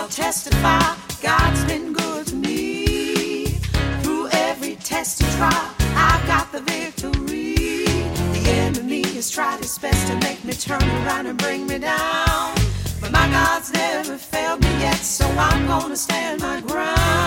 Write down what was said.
I'll testify, God's been good to me. Through every test and trial, I've got the victory. The enemy has tried his best to make me turn around and bring me down, but my God's never failed me yet, so I'm gonna stand my ground.